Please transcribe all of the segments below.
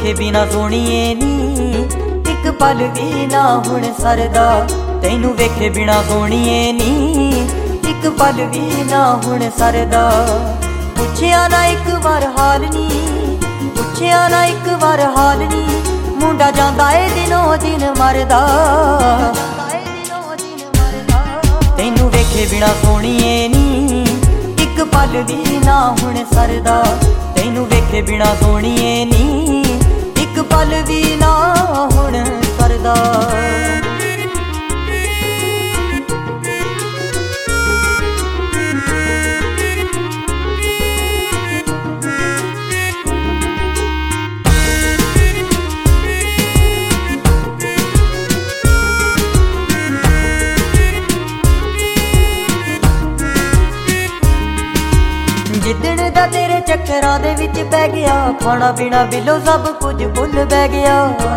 वेखे बिना सोहणीए नी इक पल भी ना हुण सरदा। तैनू वेखे बिना सोहणीए नी इक पल भी ना हुण सरदा। पुछया ना एक बार हाल नी, पुछया ना एक बार हाल नी, मुंडा जांदा ए दिनों दिन मरदा। तैनू वेखे बिना सोहणीए नी इक पल भी ना हुण सरदा। तैनू वेखे बिना सोहणीए नी इक पल भी ना हुण सरदा। जिदण दा तेरे चक्करां दे विच पै गया, खाना पीना बिलो सब कुछ भुल पै गया।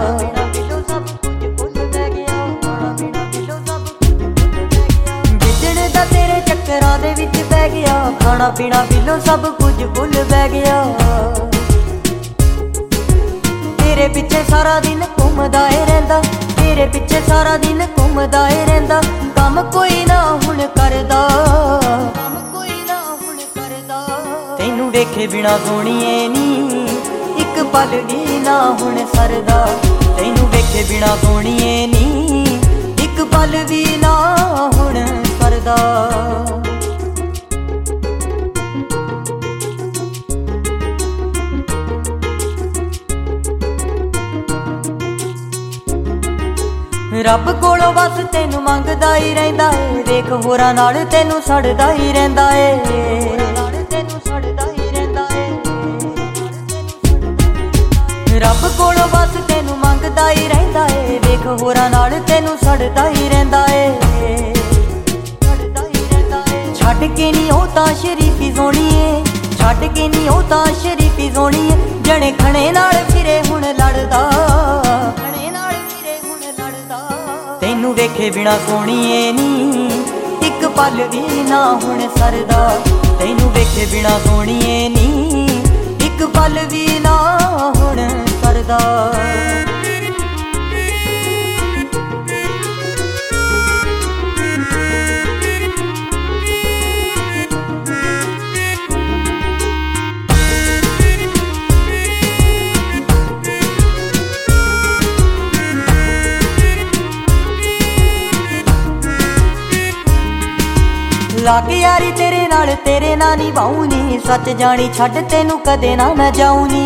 जिदण दा तेरे चक्करां दे विच पै गया, खाना पीना बिलो सब कुछ भुल पै गया। तेरे पिछे सारा दिन घूमदा ए रहिंदा, तेरे पिछे सारा दिन घूमदा ए रहिंदा, कम कोई ना हुण करदा। तैनू वेखे बिना सोहणीए नी इक पल भी ना हुण सरदा। तैनू वेखे बिना सोहणीए नी इक पल भी ना हुण सरदा। रब कोलों बस तैनू मंगदा ही रहिंदा ए, वेख होरां नाल तैनू सड़दा ही रहिंदा ए। रब कोलों बस तैनू मंगदा ही रहिंदा ए, वेख होरां नाल तैनू सड़दा ही रहिंदा ए। छड्ड के नी ओ तां शरीफी सोहणीए, छड्ड के नी ओ तां शरीफी सोहणीए, जने खणे नाल फिरे हुण लड़दा। तैनू वेखे बिना सोहणीए नी इक पल भी ना हुण सरदा। तैनू वेखे बिना सोहणीए नी इक पल भी ना हुण सरदा। लाग यारी तेरे नाल तेरे ना निभाऊं नी, सच जानी छड्ड तैनू कदे ना मैं जाऊं नी।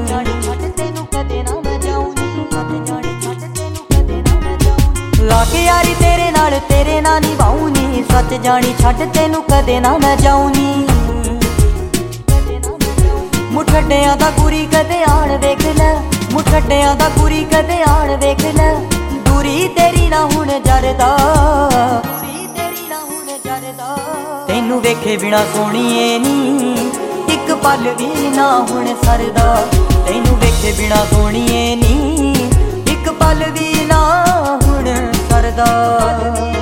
लाग यारी तेरे नाल तेरे ना निभाऊं नी, सच जानी छड्ड तैनू कदे ना मैं जाऊं नी। मुठड्डियां दा गुरी कदे आण वेख लै, मुठड्डियां दा गुरी कदे आण वेख लै, दूरी तेरी ना हुण जरदा। तैनू वेखे बिना सोहणीए नी इक पल भी ना हुण सरदा। तैनू वेखे बिना सोहणीए नी इक पल भी ना हुण सरदा।